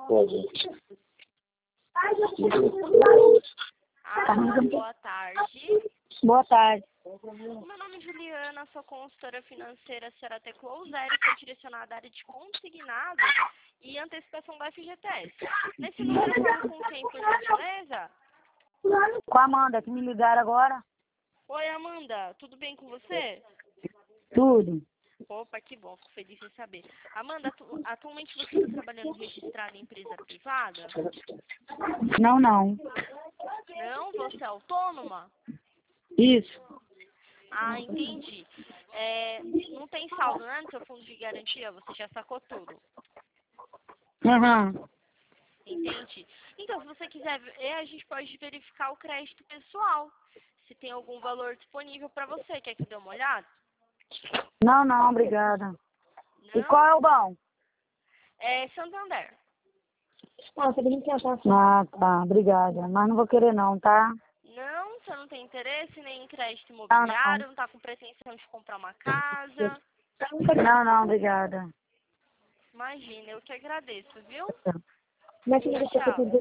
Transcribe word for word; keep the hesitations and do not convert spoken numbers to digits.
Pode. Alô, boa tarde. Boa tarde. O meu nome é Juliana, sou consultora financeira Serate Closer e sou direcionada à área de consignados e antecipação da F G T S. Nesse número eu falo com quem, por gentileza? Com a Amanda, que me ligaram agora. Oi, Amanda, tudo bem com você? Tudo. Opa, que bom, fico feliz em saber. Amanda, atu atualmente você está trabalhando registrada em empresa privada? Não, não. Não? Você é autônoma? Isso. Ah, entendi. É, não tem saldo, né, no seu fundo de garantia? Você já sacou tudo. Uhum. Entendi. Então, se você quiser ver, a gente pode verificar o crédito pessoal. Se tem algum valor disponível para você. Quer que eu dê uma olhada? Não, não, obrigada. E Não? qual é o bom? É Santander. Ah, tá, obrigada. Mas não vou querer não, tá? Não? Você não tem interesse nem em crédito Não, imobiliário? não. Não está com pretensão de comprar uma casa? Não, não, obrigada. Imagina, eu que agradeço, viu? Mas Tchau, tchau.